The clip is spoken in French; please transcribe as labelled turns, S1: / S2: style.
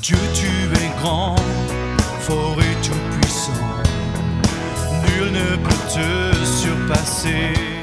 S1: Dieu, tu es grand, fort et tout puissant. Nul ne peut te surpasser.